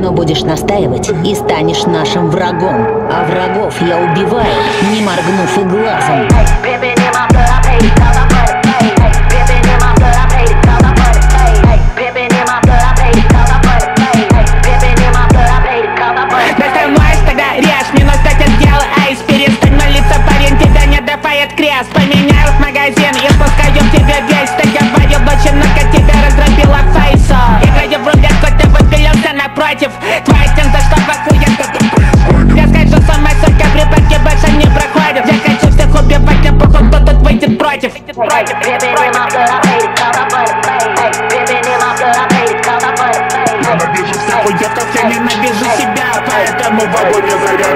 Но будешь настаивать и станешь нашим врагом. А врагов я убиваю, не моргнув и глазом. Доставай, тогда режь, минус 5 сделал айс. Перестань молиться, парень, тебя не дефает крест. Поменяю магазин и спускаю в тебе весь. Ты говорил, дочь, много тебя разробила фейса. Играю в рулетку, ты выпилился напротив. Твоя стенка, что похуя. Я скажу, самая сука, припадки больше не проходит. Я хочу всех убивать, не похуй, кто тут выйдет против. Ненавижу всех уёбков, я ненавижу себя, поэтому в огонь я заряжу.